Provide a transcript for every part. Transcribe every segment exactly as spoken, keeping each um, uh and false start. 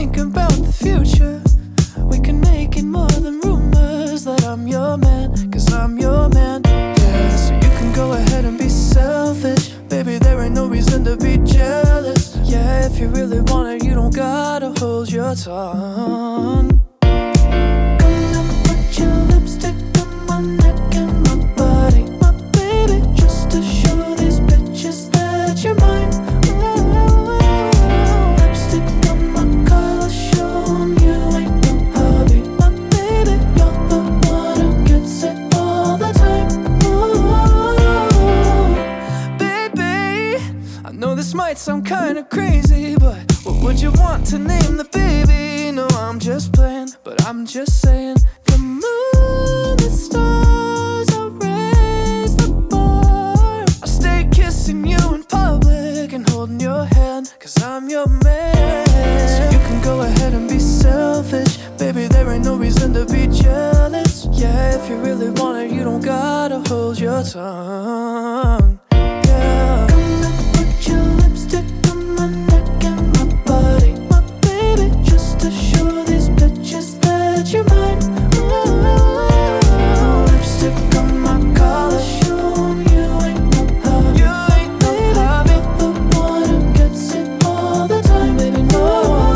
think about the future. We can make it more than rumors that I'm your man, cause I'm your man. Yeah, so you can go ahead and be selfish. Baby, there ain't no reason to be jealous. Yeah, if you really want it, you don't gotta hold your tongue. Come and put your lipstick on my neck and my body, my baby, just to show these bitches that you're mine. This might sound kinda crazy, but what would you want to name the baby? No, I'm just playing, but I'm just saying. The moon, the stars, I'll raise the bar. I'll stay kissing you in public and holding your hand, cause I'm your man. So you can go ahead and be selfish. Baby, there ain't no reason to be jealous. Yeah, if you really want it, you don't gotta hold your tongue. Yeah. Your lipstick on my neck and my body, my baby, just to show these bitches that you're mine. Ooh, lipstick on my collar, show 'em you ain't no hobby. You ain't no hobby. The one who gets it all the time, baby, no.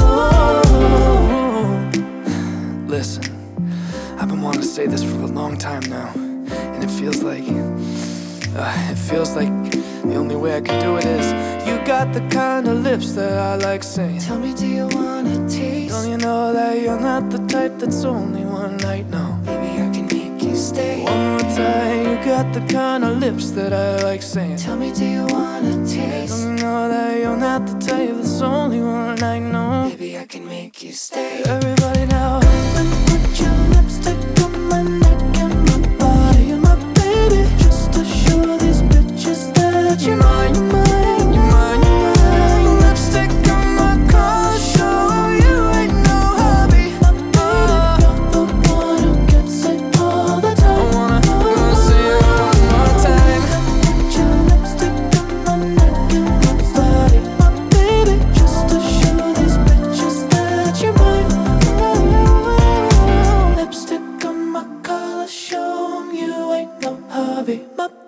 Listen, I've been wanting to say this for a long time now, and it feels like, uh, it feels like the only way I can do it is, you got the kind of lips that I like saying. Tell me, do you wanna taste? Don't you know that you're not the type that's only one night? No, baby, I can make you stay. One more time, you got the kind of lips that I like saying. Tell me, do you wanna taste? Don't you know that you're not the type that's only one night? No, baby, I can make you stay. Everybody now, put your lipstick on my neck and my body, and my baby, just to show these bitches that you're mine, you're mine, you're mine, you're mine. Lipstick on my collar, show you ain't no hobby. My baby, you're the one who gets it all the time. I wanna, I wanna see it one more time. Put your lipstick on my neck and my body, my baby, just to show these bitches that you're mine. Lipstick on my collar, show 'em you ain't no hobby. My